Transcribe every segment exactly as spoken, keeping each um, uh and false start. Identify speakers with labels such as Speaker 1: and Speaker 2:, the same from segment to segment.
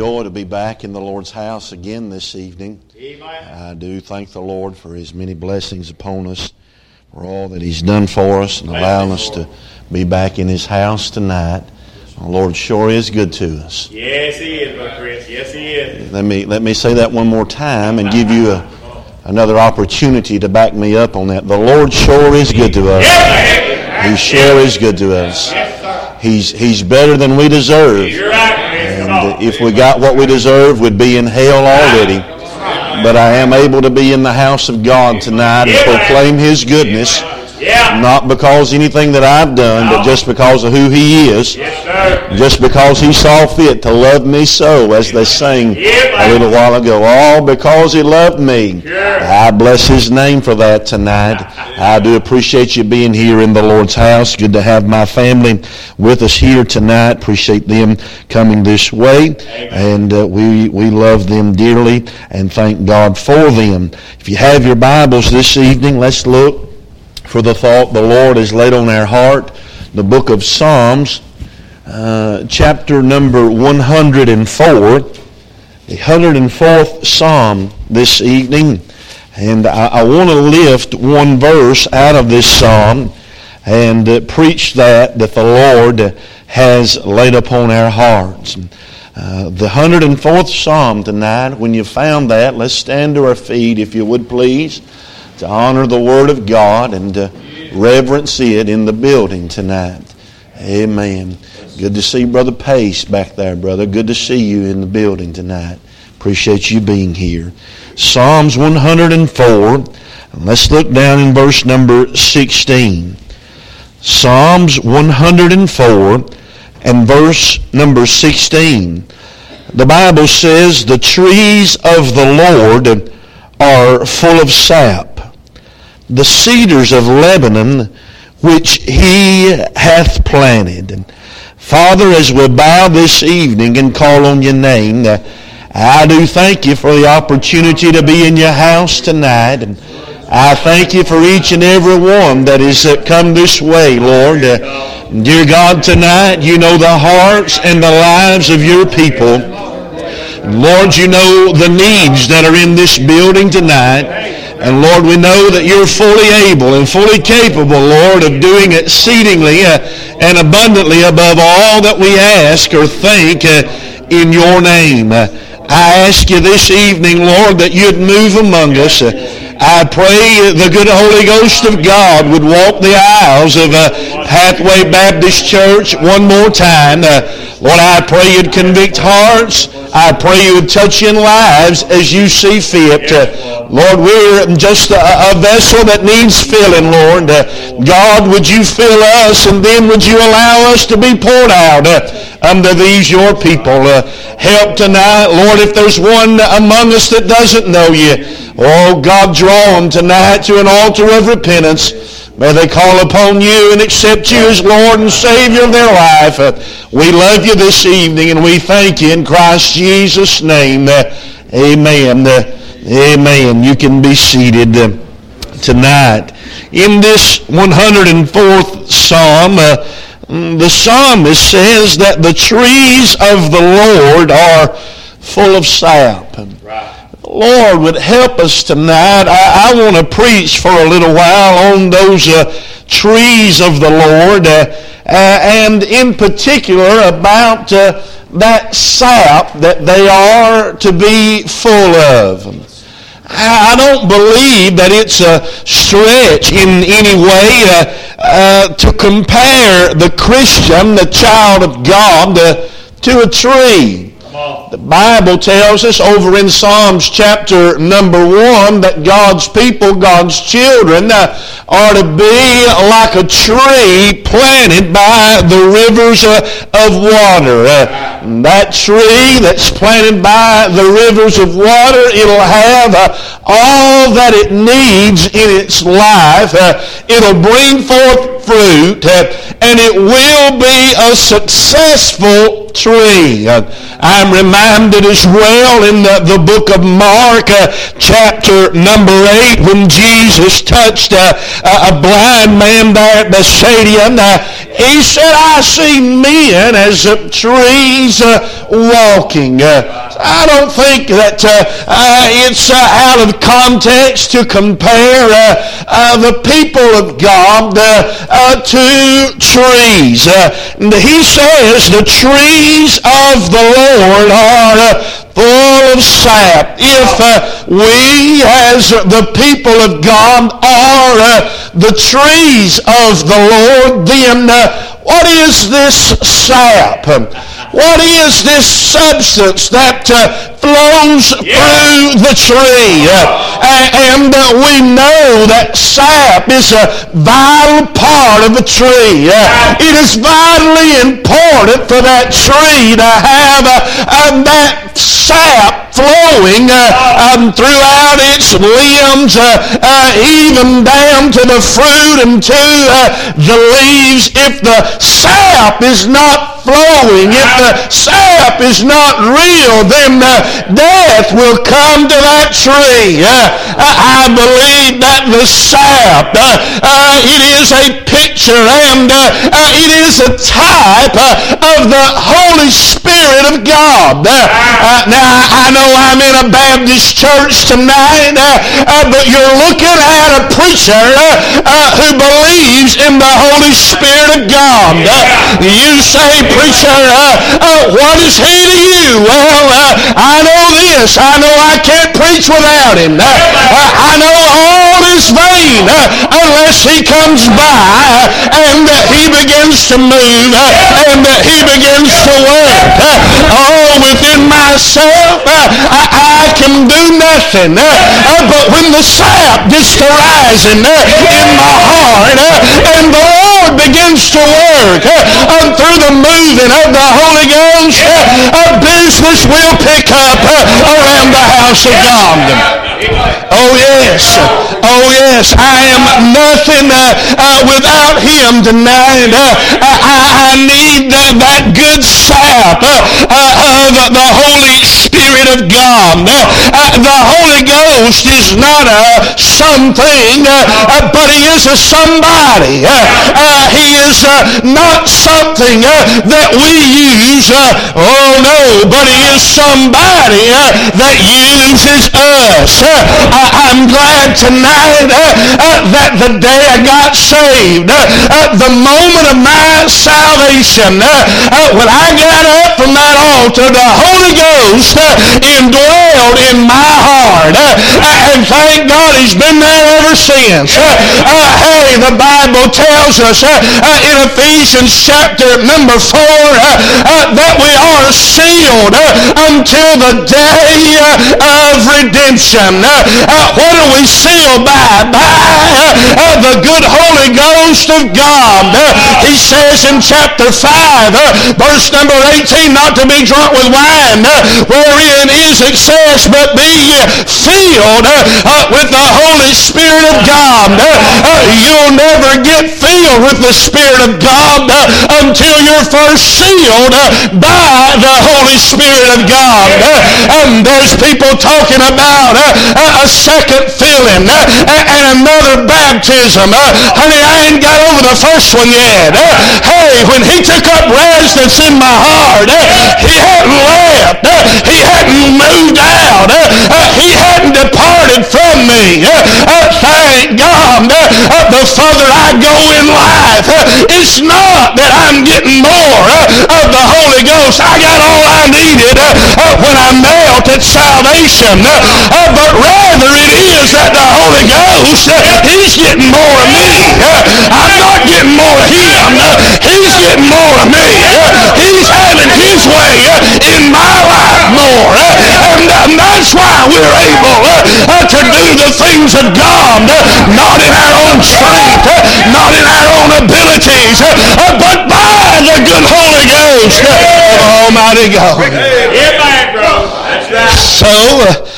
Speaker 1: joy to be back in the Lord's house again this evening.
Speaker 2: Amen.
Speaker 1: I do thank the Lord for His many blessings upon us, for all that He's done for us, and allowing us to be back in His house tonight. The Lord sure is good to us.
Speaker 2: Yes, He is, Brother Chris. Yes, He is.
Speaker 1: Let me let me say that one more time and give you a, another opportunity to back me up on that. The Lord sure is good to us. He sure is good to us. He's He's better than we deserve.
Speaker 2: You're right, Chris.
Speaker 1: And if we got what we deserve, we'd be in hell already. But I am able to be in the house of God tonight and proclaim His goodness. Not because anything that I've done, but just because of who He is. Just because He saw fit to love me so, as they sang a little while ago. All because He loved me. I bless His name for that tonight. I do appreciate you being here in the Lord's house. Good to have my family with us here tonight. Appreciate them coming this way. And uh, we, we love them dearly and thank God for them. If you have your Bibles this evening, let's look for the thought the Lord has laid on our heart. The book of Psalms, uh, chapter number one hundred four, the one hundred fourth Psalm this evening. And I, I want to lift one verse out of this Psalm and uh, preach that that the Lord has laid upon our hearts. Uh, the one hundred fourth Psalm tonight, when you found that, let's stand to our feet if you would please, to honor the Word of God and to reverence it in the building tonight. Amen. Good to see Brother Pace back there, brother. Good to see you in the building tonight. Appreciate you being here. Psalms one hundred four. Let's look down in verse number sixteen. Psalms one hundred four and verse number sixteen. The Bible says, "The trees of the Lord are full of sap, the cedars of Lebanon which He hath planted." Father, as we bow this evening and call on Your name, I do thank You for the opportunity to be in Your house tonight. And I thank You for each and every one that has come this way, Lord. Dear God, tonight You know the hearts and the lives of Your people. Lord, You know the needs that are in this building tonight. And Lord, we know that You're fully able and fully capable, Lord, of doing exceedingly uh, and abundantly above all that we ask or think uh, in Your name. Uh, I ask You this evening, Lord, that You'd move among us. Uh, I pray the good Holy Ghost of God would walk the aisles of uh, Pathway Baptist Church one more time. Uh, Lord, I pray You'd convict hearts. I pray You would touch in lives as You see fit. Uh, Lord, we're just a, a vessel that needs filling, Lord. Uh, God, would You fill us, and then would You allow us to be poured out uh, unto these Your people. Uh, help tonight, Lord, if there's one among us that doesn't know You. Oh, God, draw them tonight to an altar of repentance. May they call upon You and accept You as Lord and Savior of their life. Uh, we love You this evening, and we thank You in Christ Jesus' name. Uh, amen. Uh, amen. You can be seated uh, tonight. In this one hundred fourth Psalm, uh, the psalmist says that the trees of the Lord are full of sap.
Speaker 2: Right.
Speaker 1: Lord would help us tonight. I, I want to preach for a little while on those uh, trees of the Lord, uh, uh, and in particular about uh, that sap that they are to be full of. I, I don't believe that it's a stretch in any way uh, uh, to compare the Christian, the child of God, uh, to a tree. The Bible tells us over in Psalms chapter number one that God's people, God's children, uh, are to be like a tree planted by the rivers uh, of water. Uh, that tree that's planted by the rivers of water, it'll have uh, all that it needs in its life. Uh, it'll bring forth fruit, and it will be a successful tree. I'm reminded as well in the, the book of Mark, uh, chapter number eight, when Jesus touched uh, a, a blind man there at Bethsaida. Uh, he said, I see men as uh, trees uh, walking. Uh, I don't think that uh, uh, it's uh, out of context to compare uh, uh, the people of God uh, uh, to trees. Uh, he says the trees of the Lord are uh, full of sap. If uh, we as the people of God are uh, the trees of the Lord, then uh, what is this sap? What is this substance that uh, flows through the tree? Uh, and uh, we know that sap is a vital part of a tree. Uh, it is vitally important for that tree to have uh, uh, that sap flowing uh, um, throughout its limbs, uh, uh, even down to the fruit and to uh, the leaves. If the sap is not flowing, if the sap is not real, then uh, death will come to that tree. Uh, I believe that the sap, uh, uh, it is a picture and uh, uh, it is a type uh, of the Holy Spirit of God. Uh, uh, now, I know I'm in a Baptist church tonight, uh, uh, but you're looking at a preacher uh, uh, who believes in the Holy Spirit of God. Uh, you say, preacher, uh, uh, what is he to you? Well, uh, I know this. I know I can't preach without him. Uh, uh, I know all is vain uh, unless he comes by uh, and uh, he begins to move uh, and uh, he begins to work. Uh, oh, within myself, uh, I, I can do nothing. Uh, uh, but when the sap gets to rising uh, in my heart uh, and the Lord begins to work uh, uh, through the moving of the Holy Ghost, uh, uh, business will pick up uh, around the house of God. Oh yes, oh yes, I am nothing uh, uh, without him tonight. Uh, I, I need uh, that good sap uh, uh, of the Holy Spirit of God. Uh, uh, the Holy Ghost is not a something, uh, uh, but he is a somebody. Uh, uh, he is uh, not something uh, that we use, uh, oh no, but he is somebody uh, that uses us. Uh, I, I'm glad tonight uh, uh, that the day I got saved, uh, uh, the moment of my salvation, uh, uh, when I got up from that altar, the Holy Ghost uh, indwelled in my heart. Uh, uh, and thank God he's been there ever since. Uh, uh, hey, the Bible tells us uh, uh, in Ephesians chapter number four uh, uh, that we are sealed uh, until the day uh, of redemption. Uh, uh, what are we sealed by? By uh, uh, the good Holy Ghost of God. Uh, he says in chapter five, uh, verse number eighteen, not to be drunk with wine, uh, wherein is excess, but be filled uh, uh, with the Holy Spirit of God. Uh, uh, you'll never get filled with the Spirit of God uh, until you're first sealed uh, by the Holy Spirit of God. Uh, and there's people talking about uh, a second filling uh, and another baptism. Uh, honey, I ain't got over the first one yet. Uh, hey, when he took up residence in my heart, uh, he hadn't left. Uh, he hadn't moved out. Uh, uh, he hadn't departed from me. Uh, uh, thank God. Uh, uh, the further I go in life, uh, it's not that I'm getting more uh, of the Holy Ghost. I got all I needed uh, uh, when I knelt at salvation. Uh, uh, but rather it is that the Holy Ghost, uh, he's getting more of me. Uh, I'm not getting more of him. Uh, he's getting more of me. Uh, he's having his way uh, in my life more. Uh, and, and that's why we're able uh, uh, to do the things of God, uh, not in our own strength, uh, not in our own abilities, uh, uh, but by the good Holy Ghost uh, of Almighty God.
Speaker 2: Amen, bro. That's right.
Speaker 1: So, uh,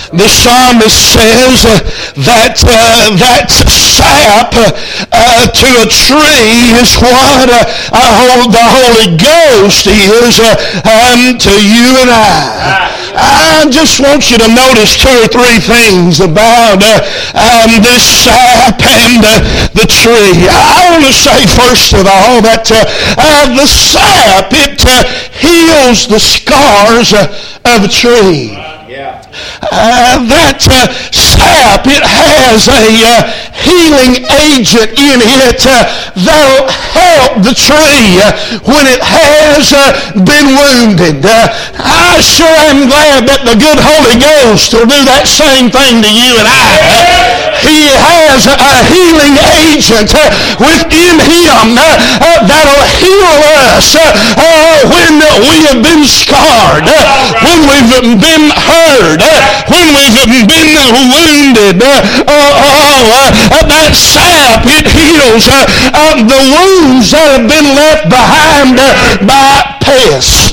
Speaker 3: The psalmist says uh, that uh, that sap uh, uh, to a tree is what uh, uh, the Holy Ghost is uh, um, to you and I. I just want you to notice two or three things about uh, um, this sap and uh, the tree. I want to say first of all that uh, uh, the sap, it uh, heals the scars uh, of a tree.
Speaker 2: Yeah.
Speaker 3: Uh, that uh, sap, it has a uh, healing agent in it uh, that'll help the tree uh, when it has uh, been wounded. Uh, I sure am glad that the good Holy Ghost will do that same thing to you and I. He has a healing agent uh, within Him uh, uh, that'll heal us uh, uh, when we have been scarred, uh, when we've been hurt, uh, when we've been wounded. Uh, uh, uh, uh, that sap, it heals uh, uh, the wounds that have been left behind uh, by pests.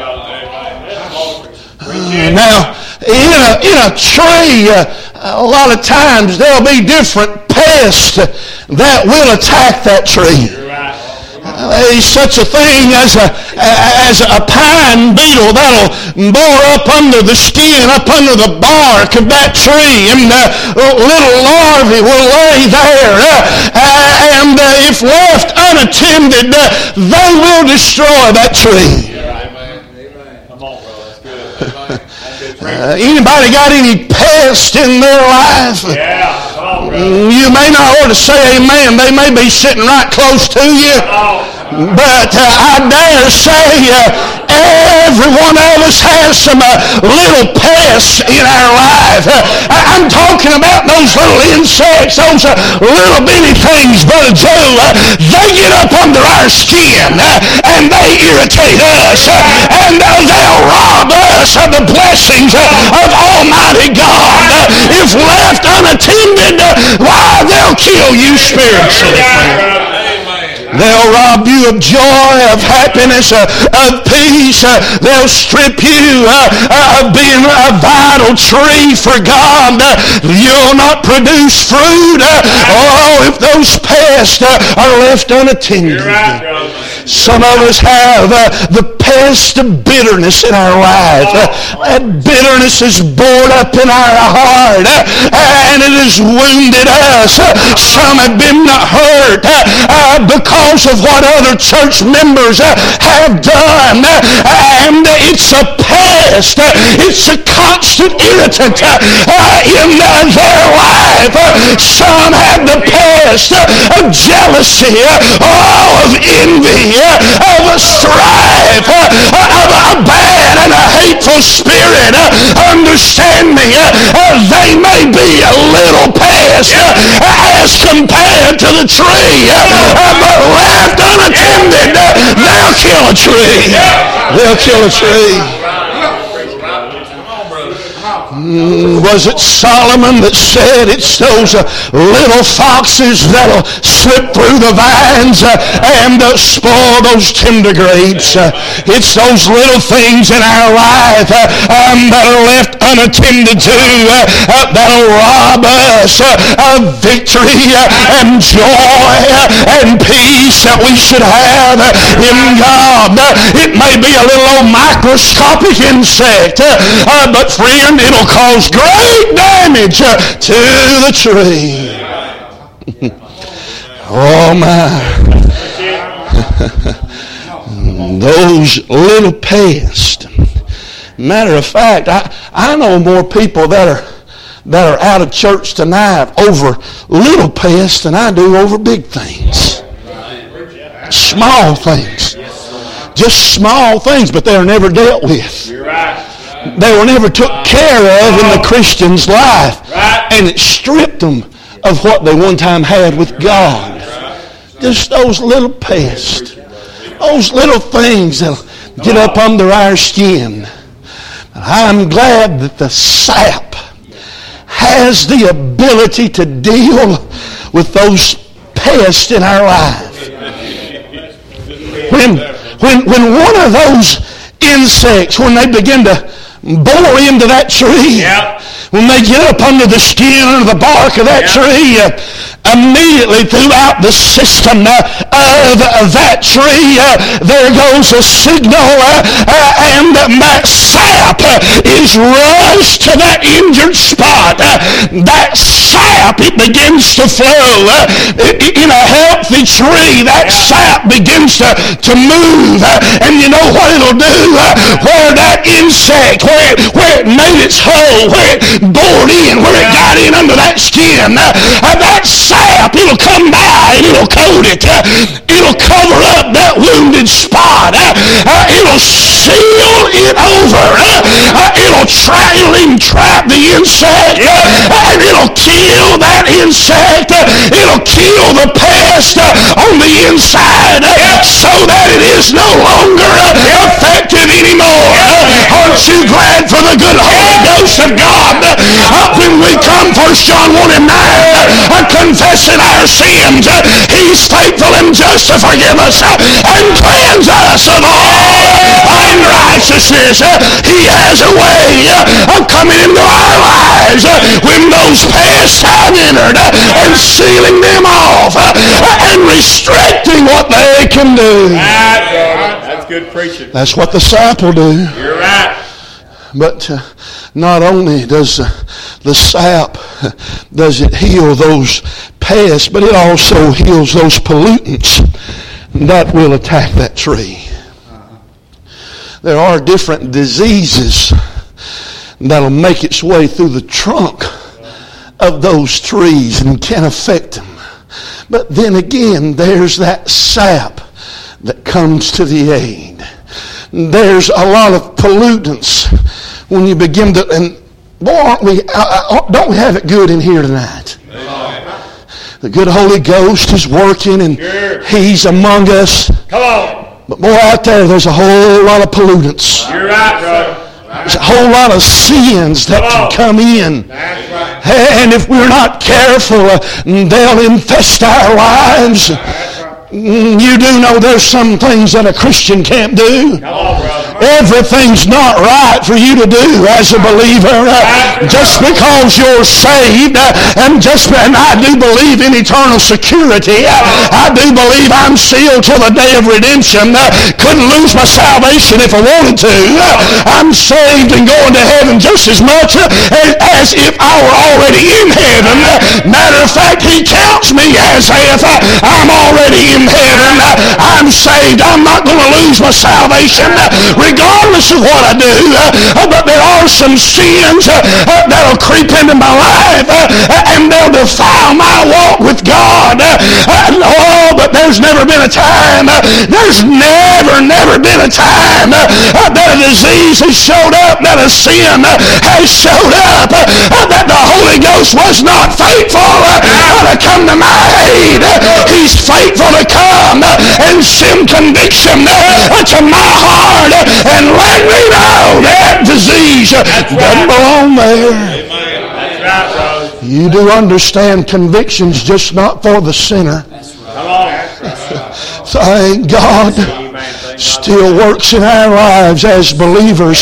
Speaker 3: Uh, now, in a, in a tree, uh, a lot of times there'll be different pests that will attack that tree. There's such a thing as a, as a pine beetle that'll bore up under the skin, up under the bark of that tree, and uh, little larvae will lay there. Uh, and uh, if left unattended, uh, they will destroy that tree. Uh, anybody got any pest in their life?
Speaker 2: Yeah. Oh,
Speaker 3: you may not ought to say amen. They may be sitting right close to you. But uh, I dare say uh, every one of us has some uh, little pests in our life. Uh, I'm talking about those little insects, those uh, little bitty things, Brother Joe. Uh, they get up under our skin uh, and they irritate us. Uh, and uh, they'll rob us of the blessings uh, of Almighty God. Uh, if left unattended, uh, why, they'll kill you spiritually. They'll rob you of joy, of happiness, uh, of peace. Uh, they'll strip you uh, uh, of being a vital tree for God. Uh, you'll not produce fruit. Uh, oh, if those pests uh, are left unattended. Some of us have uh, the pest of bitterness in our life. Uh, that bitterness is bored up in our heart, uh, and it has wounded us. Uh, some have been hurt uh, uh, because of what other church members uh, have done. Uh, and it's a pest. Uh, it's a constant irritant uh, uh, in uh, their life. Uh, some have the pest uh, of jealousy, uh, oh, of envy, uh, of strife, uh, of a bad and a hateful spirit. Uh, understand me, uh, uh, they may be a little pest uh, as compared to the tree, uh, uh, but left unattended, uh, they'll kill a tree. They'll kill a tree. Mm, was it Solomon that said it's those uh, little foxes that'll slip through the vines uh, and uh, spoil those tender grapes? Uh, it's those little things in our life uh, um, that are left unattended to uh, uh, that'll rob us uh, of victory uh, and joy uh, and peace that we should have uh, in God. Uh, it may be a little old microscopic insect, uh, uh, but friend, it'll cause great damage uh, to the tree. Oh my. Those little pests. Matter of fact, I, I know more people that are that are out of church tonight over little pests than I do over big things. Small things. Just small things, but they're never dealt with.
Speaker 2: You're right.
Speaker 3: They were never took care of in the Christian's life. And it stripped them of what they one time had with God. Just those little pests. Those little things that'll get up under our skin. I'm glad that the sap has the ability to deal with those pests in our life. When, when, when one of those insects, when they begin to bore into that tree,
Speaker 2: yep.
Speaker 3: when they get up under the skin or the bark of that tree, uh, immediately throughout the system uh, of that tree, uh, there goes a signal, uh, uh, and that sap uh, is rushed to that injured spot. Uh, that sap, it begins to flow. Uh, in a healthy tree, that sap begins to, to move. Uh, and you know what it'll do? Uh, where that insect, where, where it made its hole, where it bored in, where it got in under that skin, uh, uh, that sap, it'll come by and it'll coat it. Uh, it'll cover up that wounded spot. Uh, uh, it'll seal it over. Uh, uh, it'll, tra- it'll even trap the insect. Uh, and it'll kill that insect. Uh, it'll kill the pest uh, on the inside uh, so that it is no longer uh, effective anymore. Uh, aren't you glad for the good Holy Ghost of God? Uh, when we come, First John one and nine, uh, confessing our sins, uh, He's faithful and just to forgive us uh, and cleanse us of all unrighteousness. Uh, he has a way uh, of coming into our lives uh, when those pests have entered uh, and sealing them off uh, and restricting what they can do.
Speaker 2: That's good preaching.
Speaker 3: That's what the sap will do.
Speaker 2: You're right.
Speaker 3: But uh, not only does uh, the sap, uh, does it heal those pests, but it also heals those pollutants that will attack that tree. There are different diseases that'll make its way through the trunk of those trees and can affect them. But then again, there's that sap that comes to the aid. There's a lot of pollutants when you begin to, and boy, aren't we, uh, don't we have it good in here tonight? The good Holy Ghost is working and sure. He's among us. Come on. But boy, out there, there's a whole lot of pollutants.
Speaker 2: You're right, brother.
Speaker 3: There's a whole lot of sins that can come in.
Speaker 2: That's right.
Speaker 3: And if we're not careful, uh, they'll infest our lives. You do know there's some things that a Christian can't do.
Speaker 2: Come on, brother.
Speaker 3: Everything's not right for you to do as a believer. Uh, just because you're saved, uh, and just and I do believe in eternal security. Uh, I do believe I'm sealed till the day of redemption. Uh, couldn't lose my salvation if I wanted to. Uh, I'm saved and going to heaven just as much uh, as if I were already in heaven. Uh, matter of fact, He counts me as if uh, I'm already in heaven. Uh, I'm saved. I'm not going to lose my salvation. Uh, regardless of what I do, uh, but there are some sins uh, uh, that'll creep into my life uh, and they'll defile my walk with God. Uh, uh, oh, but there's never been a time, uh, there's never, never been a time uh, uh, that a disease has showed up, that a sin uh, has showed up, uh, uh, that the Holy Ghost was not faithful uh, uh, to come to my aid. Uh, he's faithful to come uh, and send conviction uh, to my heart uh, and let me know that disease doesn't belong there.
Speaker 2: That's right, brother.
Speaker 3: You do understand conviction's just not for the sinner.
Speaker 2: Come on.
Speaker 3: Thank God. Still works in our lives as believers.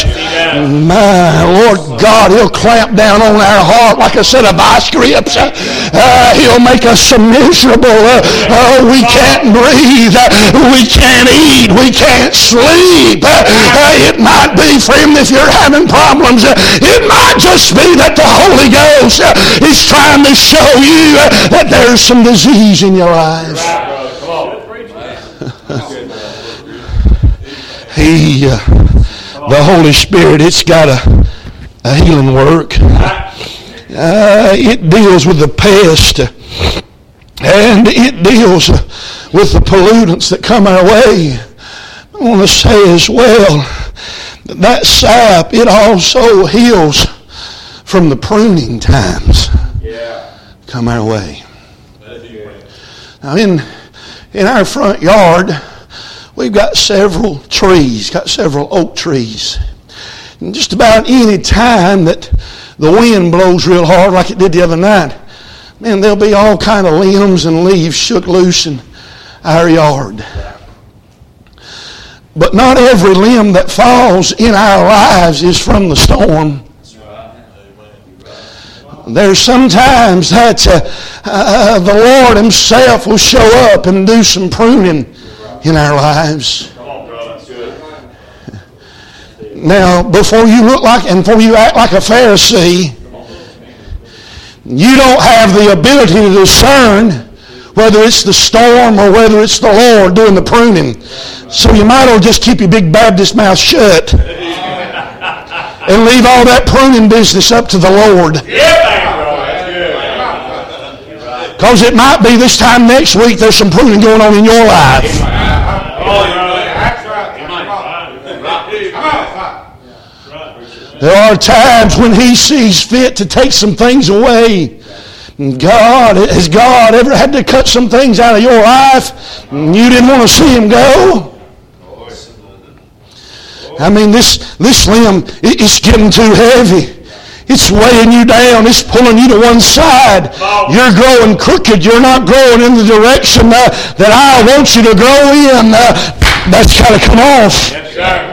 Speaker 3: My Lord God, He'll clamp down on our heart like a set of vice grips. Uh, he'll make us so miserable. Uh, uh, we can't breathe. Uh, we can't eat. We can't sleep. Uh, uh, it might be, friend, if you're having problems, uh, it might just be that the Holy Ghost uh, is trying to show you uh, that there's some disease in your life. He, uh, the Holy Spirit, it's got a, a healing work. Uh, it deals with the pest, and it deals with the pollutants that come our way. I want to say as well that that sap, it also heals from the pruning times come our way. Now in in our front yard, we've got several trees, got several oak trees. And just about any time that the wind blows real hard like it did the other night, man, there'll be all kind of limbs and leaves shook loose in our yard. But not every limb that falls in our lives is from the storm. There's sometimes that uh, uh, the Lord Himself will show up and do some pruning in our lives. Now, before you look like and before you act like a Pharisee, you don't have the ability to discern whether it's the storm or whether it's the Lord doing the pruning. So you might as well just keep your big Baptist mouth shut and leave all that pruning business up to the Lord. Because it might be this time next week there's some pruning going on in your life. There are times when He sees fit to take some things away. God, has God ever had to cut some things out of your life and you didn't want to see Him go? I mean, this, this limb, it, it's getting too heavy. It's weighing you down. It's pulling you to one side. You're growing crooked. You're not growing in the direction uh, that I want you to grow in. Uh, that's got to come off.
Speaker 2: Yes, sir.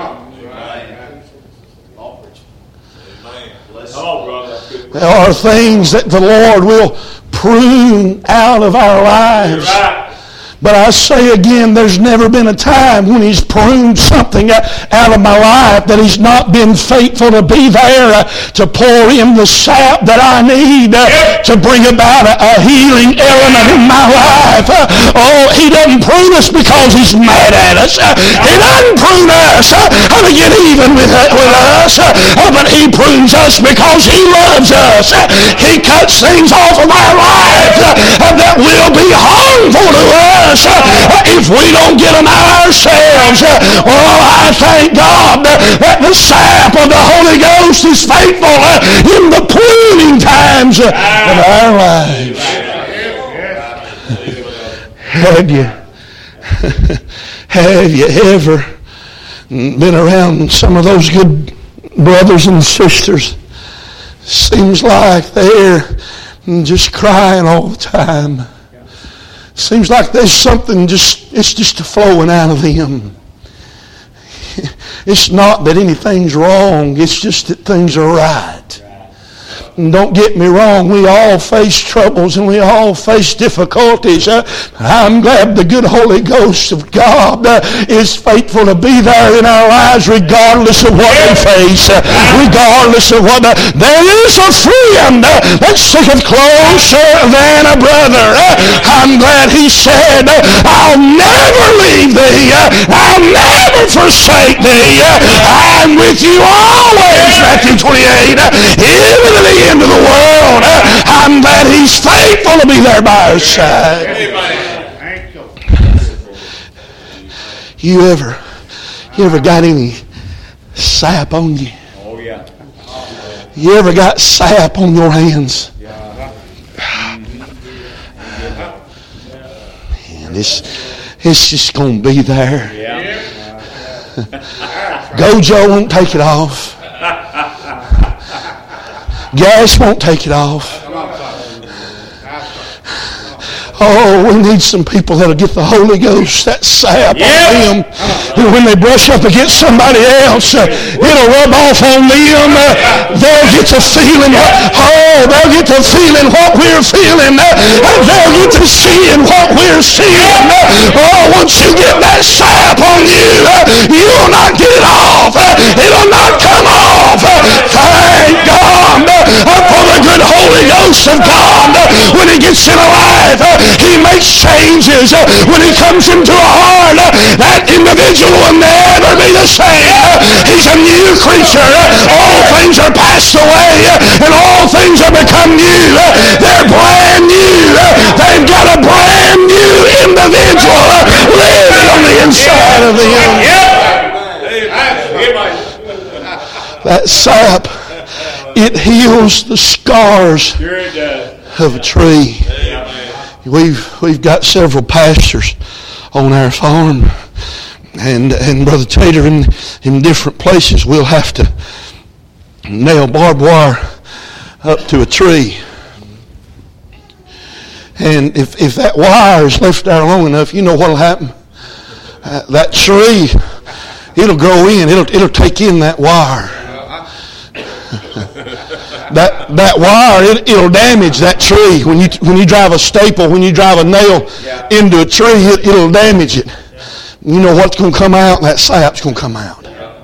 Speaker 3: There are things that the Lord will prune out of our lives. But I say again, there's never been a time when He's pruned something out of my life that He's not been faithful to be there to pour in the sap that I need to bring about a, a healing element in my life. Oh, He doesn't prune us because He's mad at us. He doesn't prune us to get even with, with us. But He prunes us because He loves us. He cuts things off of our lives that will be harmful to us if we don't get them out ourselves. Oh, I thank God that the sap of the Holy Ghost is faithful in the pruning times of our lives. Have you, have you ever been around some of those good brothers and sisters? Seems like they're just crying all the time. Seems like there's something just, it's just flowing out of them. It's not that anything's wrong, it's just that things are right. And don't get me wrong, we all face troubles and we all face difficulties. Uh, I'm glad the good Holy Ghost of God uh, is faithful to be there in our lives regardless of what we face. Uh, regardless of what... Uh, there is a friend uh, that sticketh closer than a brother. Uh, I'm glad He said, uh, I'll never leave thee. Uh, I'll never forsake thee. Uh, I'm with you always, Matthew twenty-eight. Uh, even to the end of the world. I'm glad He's faithful to be there by our side. You ever, you ever got any sap on you?
Speaker 2: Oh yeah.
Speaker 3: You ever got sap on your hands? Man, it's, it's just going to be there. Gojo won't take it off. Gas won't take it off. Oh, we need some people that'll get the Holy Ghost, that sap yeah. on them. And when they brush up against somebody else, uh, it'll rub off on them. Uh, they'll get to feeling, oh, they'll get to feeling what we're feeling. Uh, and they'll get to seeing what we're seeing. Uh, oh, once you get that sap on you, uh, you'll not get it off. Uh, it'll not come off. Uh, thank God uh, for the good Holy Ghost of God. Uh, when He gets in a life, uh, He makes changes. Uh, when He comes into a heart, uh, that individual will never be the same. Uh, he's a new creature. Uh, all things are passed away, uh, and all things have become new. Uh, they're brand new. Uh, they've got a brand new individual uh, living on the inside of them. That sap, it heals the scars of a tree. We've we've got several pastors on our farm, and and Brother Tater in in different places we'll have to nail barbed wire up to a tree. And if if that wire is left there long enough, you know what'll happen? Uh, that tree, it'll grow in. It'll it'll take in that wire. That that wire, it, it'll damage that tree. When you when you drive a staple, when you drive a nail into a tree, it, it'll damage it. You know what's going to come out? That sap's going to come out.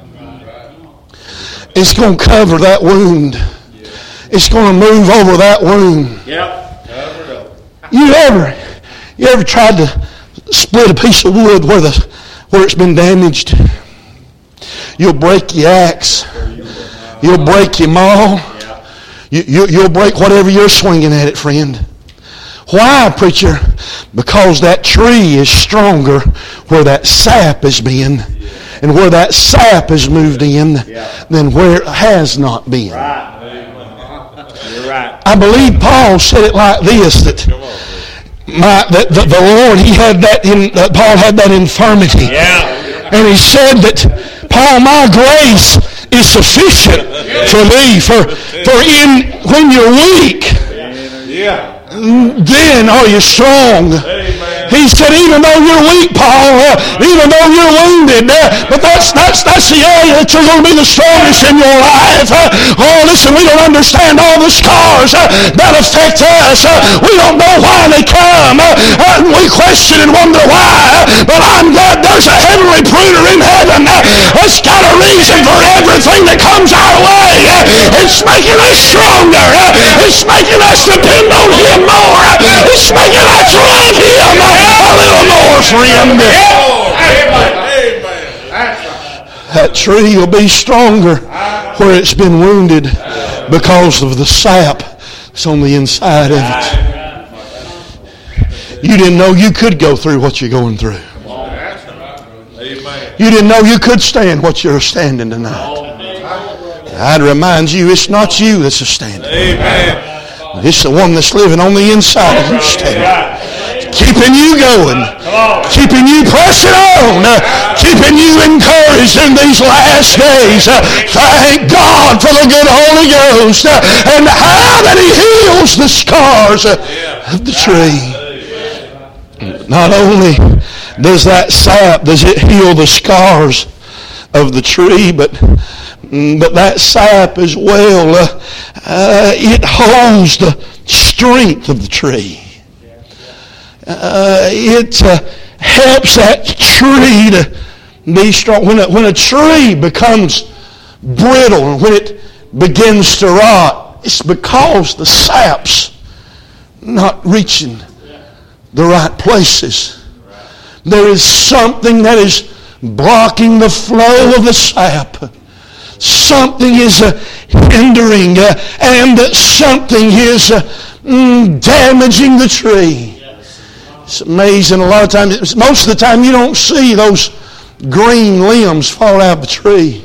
Speaker 3: It's going to cover that wound. It's going to move over that wound. You ever you ever tried to split a piece of wood where the where it's been damaged? You'll break your axe. You'll break your maul. You, you, you'll break whatever you're swinging at it, friend. Why, preacher? Because that tree is stronger where that sap has been, and where that sap has moved in, than where it has not been.
Speaker 2: You're right.
Speaker 3: I believe Paul said it like this, that my that the, the Lord, he had that in that Paul had that infirmity.
Speaker 2: Yeah.
Speaker 3: And he said that, Paul, my grace is sufficient for thee, for for in when you're weak,
Speaker 2: Yeah.
Speaker 3: then are you strong. He said, even though you're weak, Paul, uh, even though you're wounded, uh, but that's that's that's the area that you're going to be the strongest in your life. Uh, oh, listen, we don't understand all the scars uh, that affect us. Uh, we don't know why they come. Uh, uh, we question and wonder why. Uh, but I'm glad there's a heavenly pruner in heaven uh, that's got a reason for everything that comes our way. Uh, it's making us stronger. Uh, it's making us depend on Him more. Uh, it's making us love Him uh, a little more, friend. That tree will be stronger where it's been wounded because of the sap that's on the inside of it. You didn't know you could go through what you're going through. You didn't know you could stand what you're standing tonight. I'd remind you, it's not you that's a standing. It's the one that's living on the inside of you standing. Keeping you going, keeping you pressing on, uh, keeping you encouraged in these last days. Uh, thank God for the good Holy Ghost uh, and how that He heals the scars uh, of the tree. Not only does that sap, does it heal the scars of the tree, but but that sap as well, uh, uh, it holds the strength of the tree. Uh, it uh, helps that tree to be strong. When a, when a tree becomes brittle and when it begins to rot, it's because the sap's not reaching the right places. There is something that is blocking the flow of the sap. Something is uh, hindering uh, and uh, something is uh, mm, damaging the tree. It's amazing. A lot of times, most of the time, you don't see those green limbs fall out of the tree.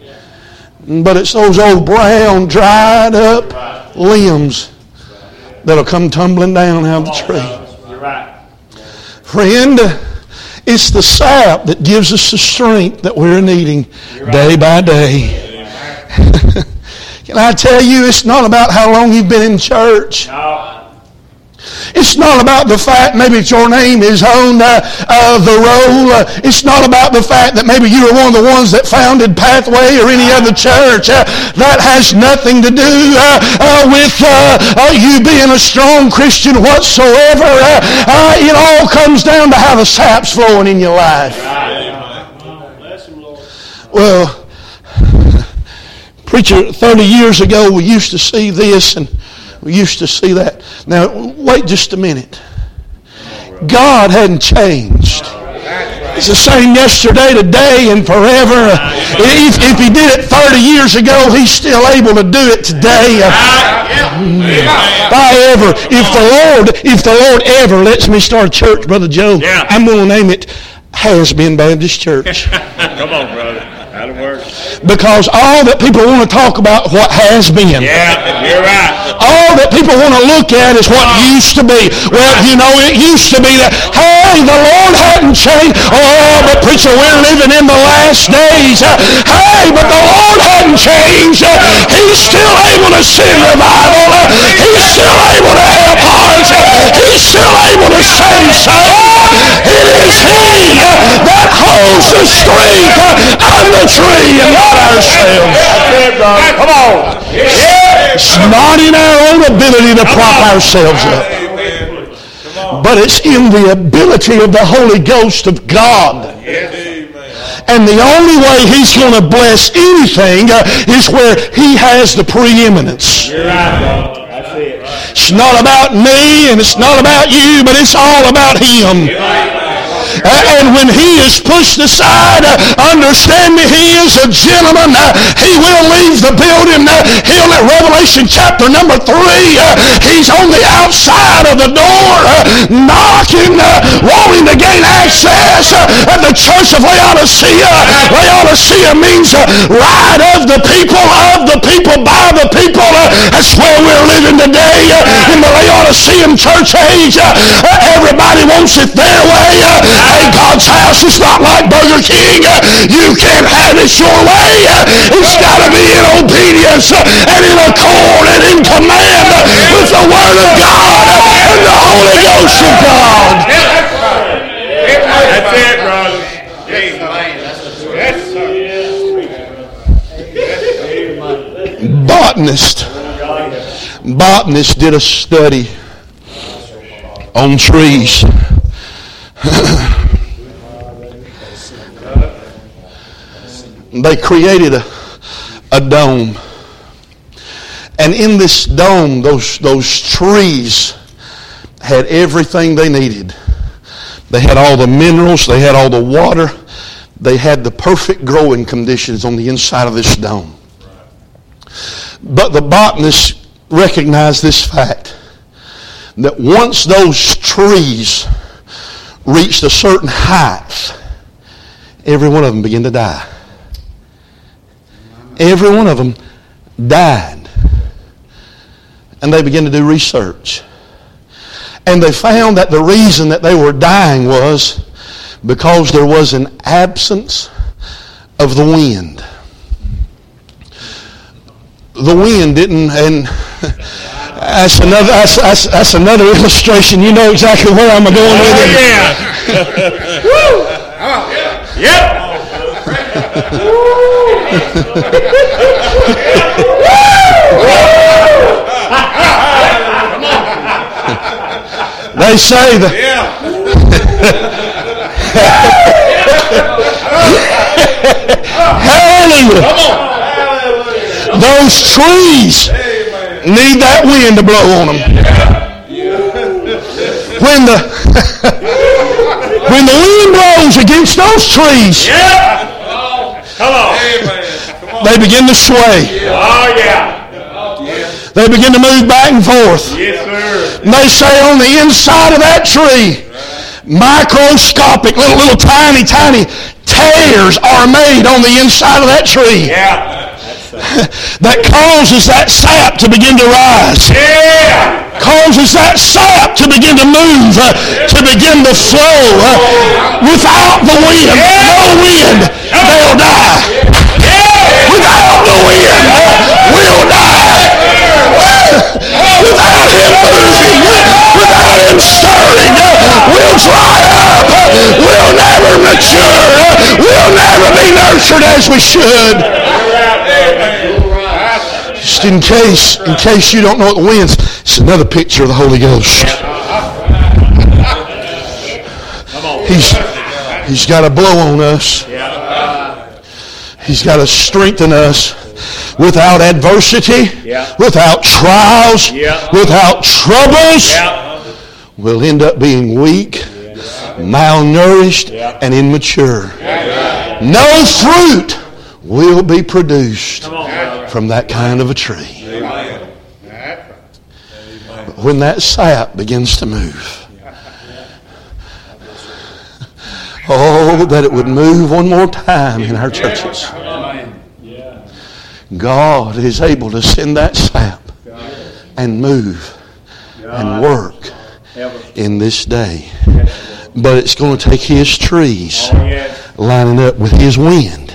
Speaker 3: But it's those old brown, dried up limbs that'll come tumbling down out of the tree.
Speaker 2: You're right.
Speaker 3: Friend, it's the sap that gives us the strength that we're needing day by day. Can I tell you, it's not about how long you've been in church.
Speaker 2: No.
Speaker 3: It's not about the fact maybe your name is on uh, uh, the roll. Uh, it's not about the fact that maybe you were one of the ones that founded Pathway or any other church. Uh, that has nothing to do uh, uh, with uh, uh, you being a strong Christian whatsoever. Uh, uh, it all comes down to how the sap's flowing in your life. Well, preacher, thirty years ago we used to see this and we used to see that. Now, wait just a minute. God hadn't changed. It's the same yesterday, today, and forever. If, if He did it thirty years ago, He's still able to do it today. If I ever, if the Lord, if the Lord ever lets me start a church, Brother Joe, I'm going to name it Has Been Baptist Church.
Speaker 2: Come on, brother. That'll work.
Speaker 3: Because all that people want to talk about what has been.
Speaker 2: Yeah, you're right.
Speaker 3: All that people want to look at is what used to be. Well, you know, it used to be that, hey, the Lord hadn't changed. Oh, but preacher, we're living in the last days. Uh, hey, but the Lord hadn't changed. Uh, he's still able to send revival. Uh, he's still able to help hearts. Uh, he's He's still able to save souls. It is He that holds the strength of the tree and not ourselves.
Speaker 2: Come on.
Speaker 3: It's not in our own ability to prop ourselves up, but it's in the ability of the Holy Ghost of God. And the only way He's going to bless anything uh, is where He has the preeminence.
Speaker 2: You're right, bro. That's it.
Speaker 3: It's not about me and it's not about you, but it's all about Him. Uh, and when He is pushed aside, uh, understanding He is a gentleman, uh, He will leave the building. Uh, he'll at Revelation chapter number three, uh, He's on the outside of the door, uh, knocking, uh, wanting to gain access uh, at the church of Laodicea. Laodicea means uh, right of the people, of the people, by the people. Uh, that's where we're living today uh, in the Laodicean church age. Uh, uh, everybody wants it their way. Uh, Hey, God's house is not like Burger King. You can't have it your way. It's got to be in obedience and in accord and in command with the Word of God and the Holy Ghost of God.
Speaker 2: That's it, brother. Yes, sir.
Speaker 3: Botanist. Botanist did a study on trees. They created a, a dome. And in this dome, those, those trees had everything they needed. They had all the minerals. They had all the water. They had the perfect growing conditions on the inside of this dome. But the botanists recognized this fact, that once those trees reached a certain height, every one of them began to die. Every one of them died. And they began to do research. And they found that the reason that they were dying was because there was an absence of the wind. The wind didn't, and that's another, that's, that's, that's another illustration. You know exactly where I'm going with it.
Speaker 2: Oh, yeah. Woo! Yep.
Speaker 3: They say that. Hallelujah. Those trees need that wind to blow on them. When the when the wind blows against those trees,
Speaker 2: Come on.
Speaker 3: they begin to sway.
Speaker 2: Oh, yeah.
Speaker 3: They begin to move back and forth.
Speaker 2: Yes, sir.
Speaker 3: And they say on the inside of that tree, microscopic, little, little tiny, tiny tears are made on the inside of that tree.
Speaker 2: Yeah.
Speaker 3: That causes that sap to begin to rise.
Speaker 2: Yeah.
Speaker 3: Causes that sap to begin to move, uh, to begin to flow. Uh, without the wind, no wind, they'll die. Without the wind, we'll die. Without Him moving, without Him stirring, we'll dry up. We'll never mature. We'll never be nurtured as we should. Just in case, in case you don't know what the wind's, it's another picture of the Holy Ghost. He's, he's got to blow on us. He's got to strengthen us. Without adversity, without trials, without troubles, we'll end up being weak, malnourished, and immature. No fruit will be produced from that kind of a tree. But when that sap begins to move, oh, that it would move one more time in our churches. God is able to send that sap and move and work in this day. But it's going to take His trees lining up with His wind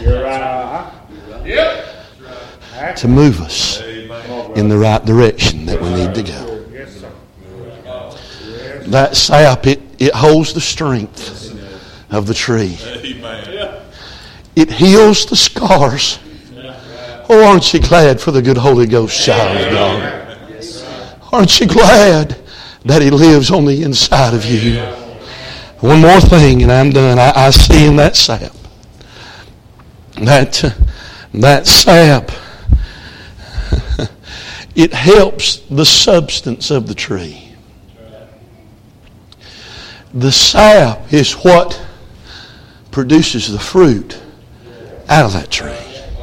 Speaker 3: to move us in the right direction that we need to go. That sap, it, it holds the strength of the tree. It heals the scars. Oh, aren't you glad for the good Holy Ghost child of God? Aren't you glad that He lives on the inside of you? One more thing and I'm done. I, I see in that sap. That, uh, that sap, it helps the substance of the tree. The sap is what produces the fruit out of that tree.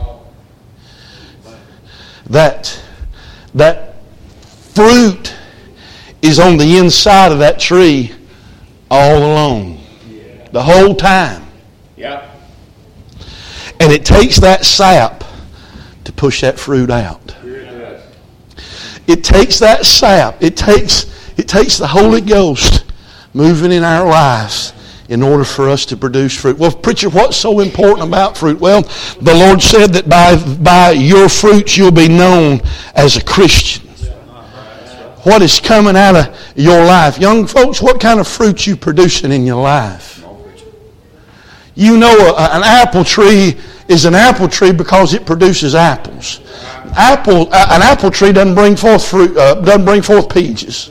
Speaker 3: That, that fruit is on the inside of that tree all along. The whole time.
Speaker 2: Yeah.
Speaker 3: And it takes that sap to push that fruit out. It takes that sap. It takes, it takes the Holy Ghost moving in our lives in order for us to produce fruit. Well, preacher, what's so important about fruit? Well, the Lord said that by, by your fruits you'll be known as a Christian. What is coming out of your life? Young folks, what kind of fruit you producing in your life? You know a, an apple tree is an apple tree because it produces apples. Apple, uh, an apple tree doesn't bring forth fruit, uh, doesn't bring forth peaches.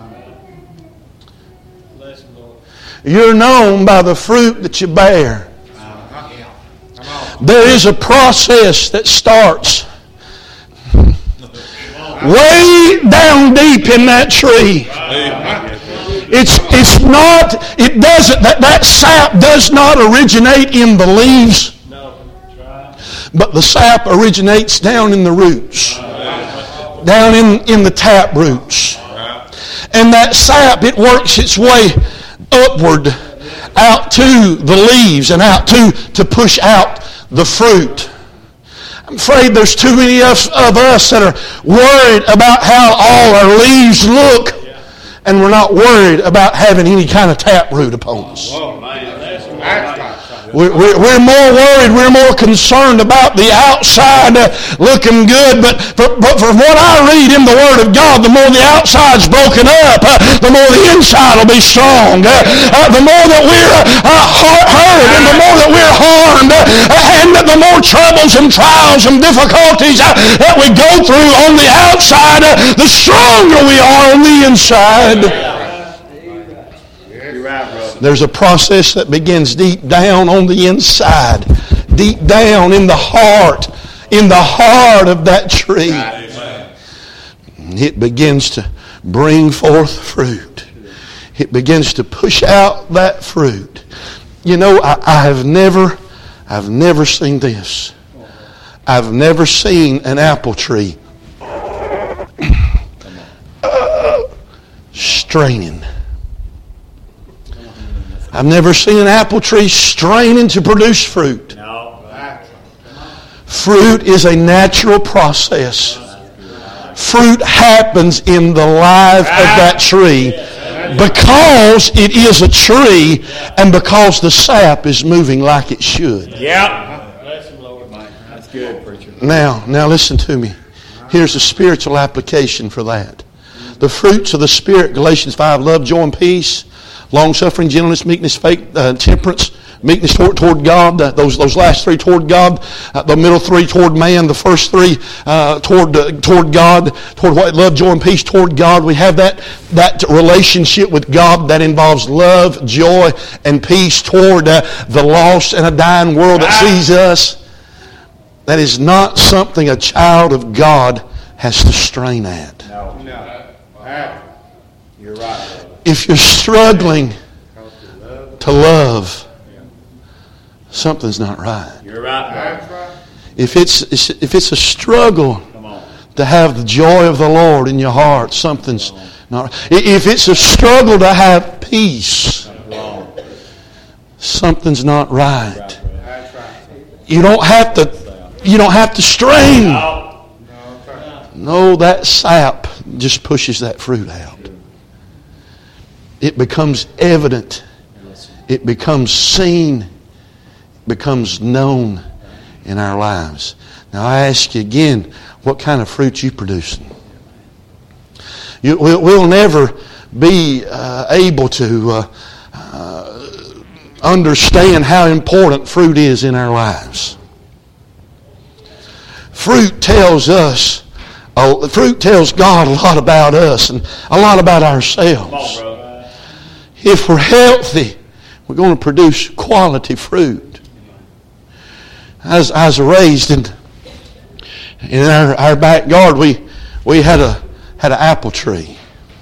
Speaker 3: You're known by the fruit that you bear. There is a process that starts way down deep in that tree. It's it's not, it doesn't, that, that sap does not originate in the leaves. But the sap originates down in the roots. Down in, in the tap roots. And that sap, it works its way upward out to the leaves and out to, to push out the fruit. I'm afraid there's too many of, of us that are worried about how all our leaves look, and we're not worried about having any kind of taproot upon us. We're, we're, we're more worried, we're more concerned about the outside uh, looking good, but, but, but from what I read in the Word of God, the more the outside's broken up, uh, the more the inside will be strong. Uh, uh, the more that we're uh, hurt and the more that we're harmed, uh, and the more troubles and trials and difficulties uh, that we go through on the outside, uh, the stronger we are on the inside. There's a process that begins deep down on the inside, deep down in the heart, in the heart of that tree. It begins to bring forth fruit. It begins to push out that fruit. You know, I, I have never, I've never seen this. I've never seen an apple tree uh, straining. I've never seen an apple tree straining to produce fruit. Fruit is a natural process. Fruit happens in the life of that tree because it is a tree and because the sap is moving like it should.
Speaker 2: Yeah. That's good, preacher.
Speaker 3: Now, now listen to me. Here's a spiritual application for that. The fruits of the Spirit, Galatians five, love, joy, and peace. Long-suffering, gentleness, meekness, faith, uh, temperance, meekness toward, toward God. Uh, those those last three toward God. Uh, the middle three toward man. The first three uh, toward uh, toward God. Toward what? Love, joy, and peace toward God. We have that that relationship with God that involves love, joy, and peace toward uh, the lost and a dying world that sees us. That is not something a child of God has to strain at.
Speaker 2: No. No. You're right.
Speaker 3: If you're struggling to love, something's not right.
Speaker 2: You're right.
Speaker 3: If it's if it's a struggle to have the joy of the Lord in your heart, something's not right. If it's a struggle to have peace, something's not right. You don't have to you don't have to strain. No, that sap just pushes that fruit out. It becomes evident. It becomes seen. It becomes known in our lives. Now I ask you again, what kind of fruit you producing? You, we'll, we'll never be uh, able to uh, uh, understand how important fruit is in our lives. Fruit tells us, uh, fruit tells God a lot about us and a lot about ourselves.
Speaker 2: Come on, bro.
Speaker 3: If we're healthy, we're going to produce quality fruit. I was, I was raised in in our, our backyard. We we had a had an apple tree,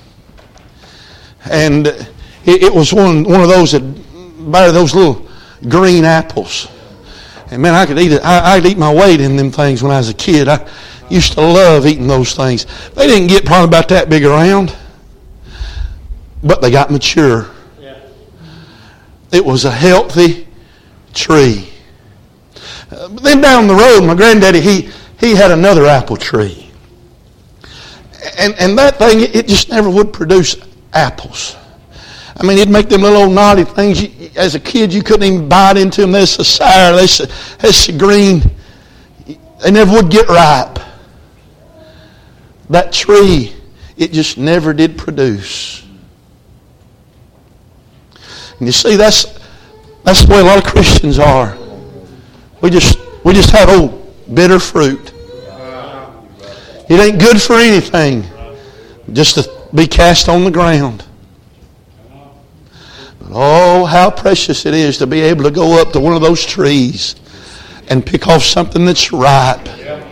Speaker 3: and it, it was one one of those that bear those little green apples. And man, I could eat it. I, I'd eat my weight in them things when I was a kid. I used to love eating those things. They didn't get probably about that big around, but they got mature. Yeah. It was a healthy tree. Uh, but then down the road, my granddaddy, he he had another apple tree. And and that thing, it just never would produce apples. I mean, it'd make them little old knotty things. You, as a kid, you couldn't even bite into them. They're so sour. They're so, they're so green. They never would get ripe. That tree, it just never did produce. And you see, that's that's the way a lot of Christians are. We just we just have old bitter fruit. It ain't good for anything, just to be cast on the ground. But oh, how precious it is to be able to go up to one of those trees and pick off something that's ripe.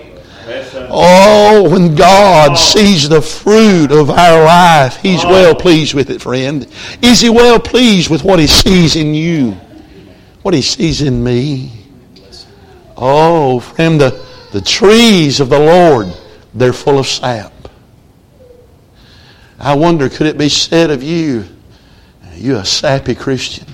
Speaker 3: Oh, when God sees the fruit of our life, He's well pleased with it, friend. Is He well pleased with what He sees in you? What He sees in me? Oh, friend, the, the trees of the Lord, they're full of sap. I wonder, could it be said of you, you're a sappy Christian?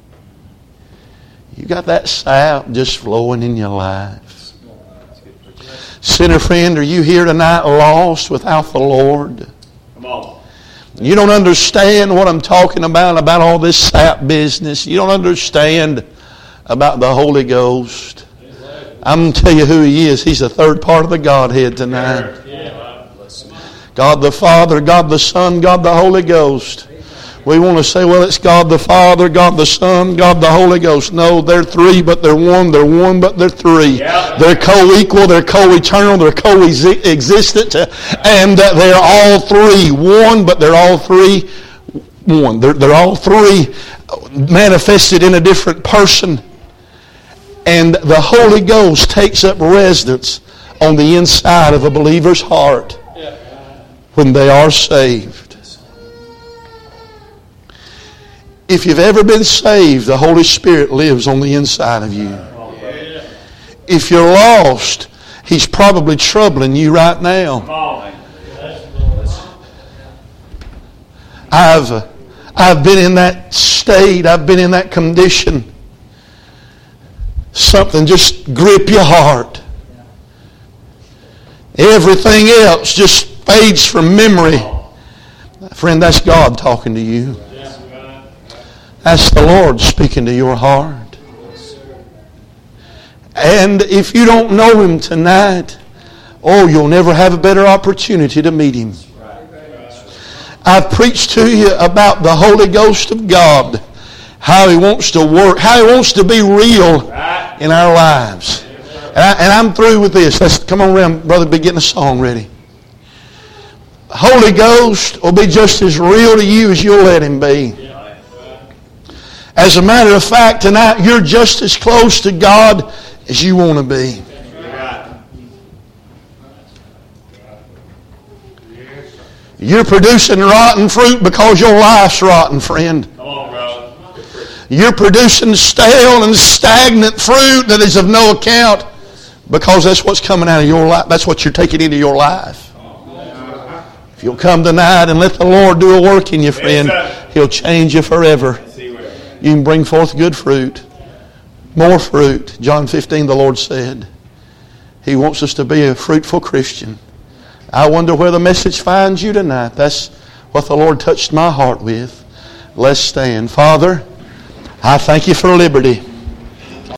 Speaker 3: You got that sap just flowing in your life. Sinner friend, are you here tonight lost without the Lord?
Speaker 2: Come on.
Speaker 3: You don't understand what I'm talking about, about all this sap business. You don't understand about the Holy Ghost. I'm going to tell you who He is. He's the third part of the Godhead tonight. God the Father, God the Son, God the Holy Ghost. We want to say, well, it's God the Father, God the Son, God the Holy Ghost. No, they're three, but they're one. They're one, but they're three. Yeah. They're co-equal, they're co-eternal, they're co-existent. And they're all three one, but they're all three one. They're, they're all three manifested in a different person. And the Holy Ghost takes up residence on the inside of a believer's heart when they are saved. If you've ever been saved, the Holy Spirit lives on the inside of you. If you're lost, He's probably troubling you right now. I've, I've been in that state. I've been in that condition. Something just grip your heart. Everything else just fades from memory. Friend, that's God talking to you. That's the Lord speaking to your heart. And if you don't know Him tonight, oh, you'll never have a better opportunity to meet Him. I've preached to you about the Holy Ghost of God, how He wants to work, how He wants to be real in our lives. And, I, and I'm through with this. Let's come on around, brother, be getting a song ready. Holy Ghost will be just as real to you as you'll let Him be. As a matter of fact, tonight you're just as close to God as you want to be. You're producing rotten fruit because your life's rotten, friend.
Speaker 2: Come on, bro.
Speaker 3: You're producing stale and stagnant fruit that is of no account because that's what's coming out of your life. That's what you're taking into your life. If you'll come tonight and let the Lord do a work in you, friend, He'll change you forever. You can bring forth good fruit. More fruit. John fifteen, the Lord said. He wants us to be a fruitful Christian. I wonder where the message finds you tonight. That's what the Lord touched my heart with. Let's stand. Father, I thank You for liberty.